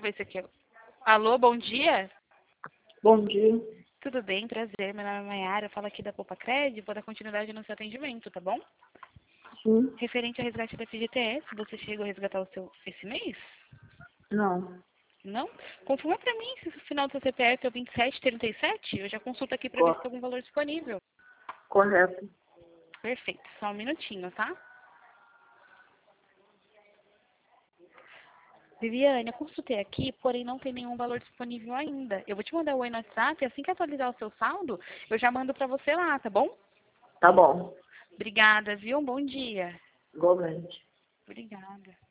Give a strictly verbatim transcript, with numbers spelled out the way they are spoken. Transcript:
ver se aqui é... Alô, bom dia? Bom dia. Tudo bem, prazer. Meu nome é Mayara, eu falo aqui da Poupa Crédito, vou dar continuidade no seu atendimento, tá bom? Sim. Referente ao resgate da F G T S, você chegou a resgatar o seu esse mês? Não. Não? Confirma pra mim se o final do seu C P F é o vinte e sete trinta e sete. Eu já consulto aqui pra ver se Co tem algum valor disponível. correto. Perfeito, só um minutinho, tá? Viviane, eu consultei aqui, porém não tem nenhum valor disponível ainda. Eu vou te mandar o oi no WhatsApp e assim que atualizar o seu saldo, eu já mando pra você lá, tá bom? Tá bom. Obrigada, viu? Um bom dia. Igualmente. Obrigada.